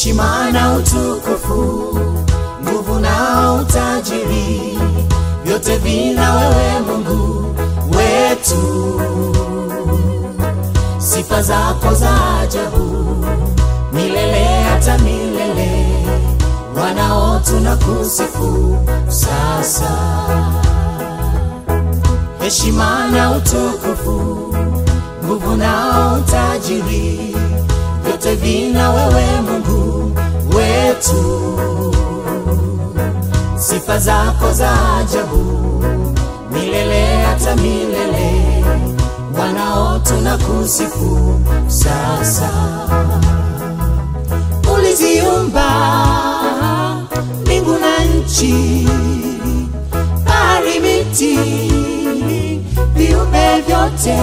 heshima na utukufu, nguvu na utajiri, vyote vina wewe Mungu wetu. Sifa zako za ajabu, milele hata milele, wanao tunakusifu sasa. Heshima na utukufu, nguvu na utajiri, vyote vina wewe Mungu wetu. Sifa zako za ajabu, milele hata milele, wanao tunakusifu sasa. Uliziumba mbingu na nchi, bahari, miti, viumbe vyote.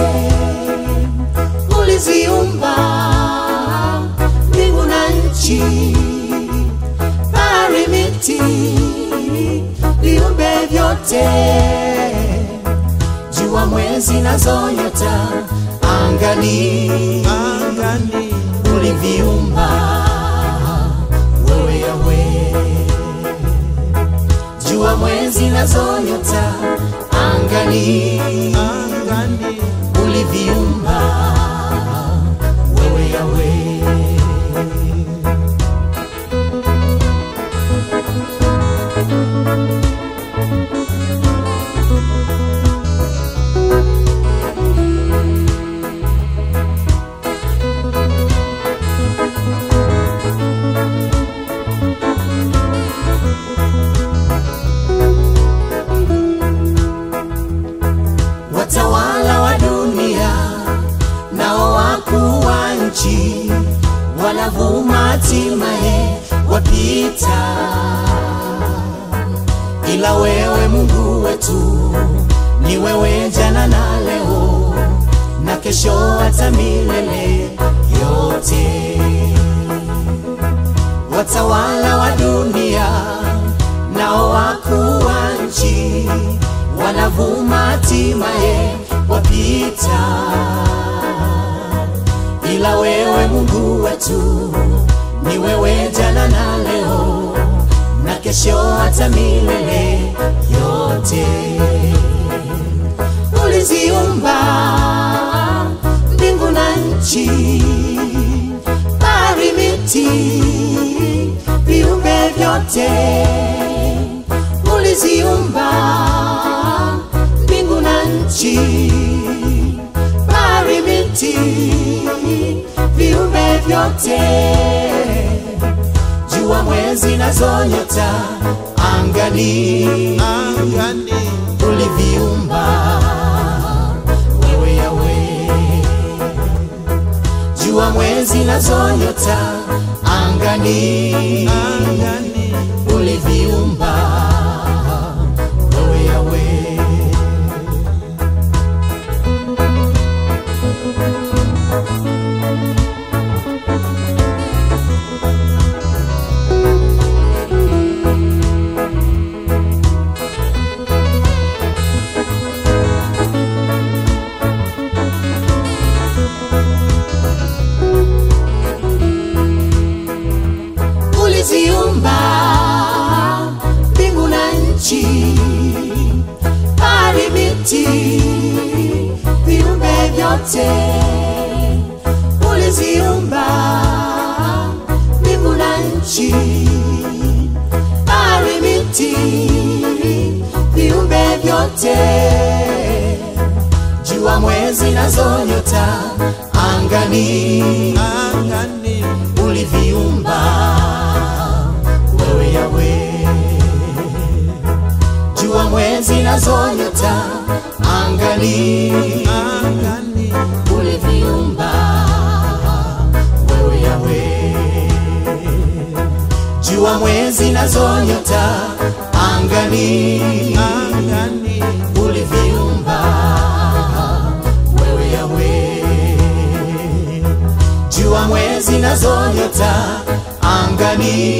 Uliziumba mbingu na nchi, bahari, miti, viumbe vyote. Jua, mwezi nazo nyota angani, uliviumba wewe Yahweh. Jua, mwezi nazo nyota angani, uliviumba wewe Yahweh. Watawala wa dunia nao wakuu wa nchi, wanavuma hatimaye wapita. Ila wewe Mungu wetu, ni wewe jana na leo na kesho hata milele yote. Watawala wa dunia nao wakuu wa nchi, wanavuma hatimaye wapita. Ila wewe Mungu wetu, ni wewe jana na leo na kesho hata milele yote. Uliziumba mbingu na nchi, bahari, miti, viumbe vyote. Uliziumba mbingu na nchi, bahari, miti, viumbe vyote. Jua, mwezi nazo nyota angani, uliviumba wewe Yahweh. Jua, mwezi nazo nyota angani, uliviumba wewe Yahweh. Uliziumba mbingu na nchi, bahari, miti, viumbe vyote. Uliziumba mbingu na nchi, bahari, miti, viumbe vyote. Jua, mwezi nazo nyota angani, uliviumba wewe Yahweh. Jua, mwezi nazo nyota angani, uliviumba wewe Yahweh. Jua, mwezi nazo nyota angani, uliviumba wewe Yahweh. Jua, mwezi nazo nyota angani,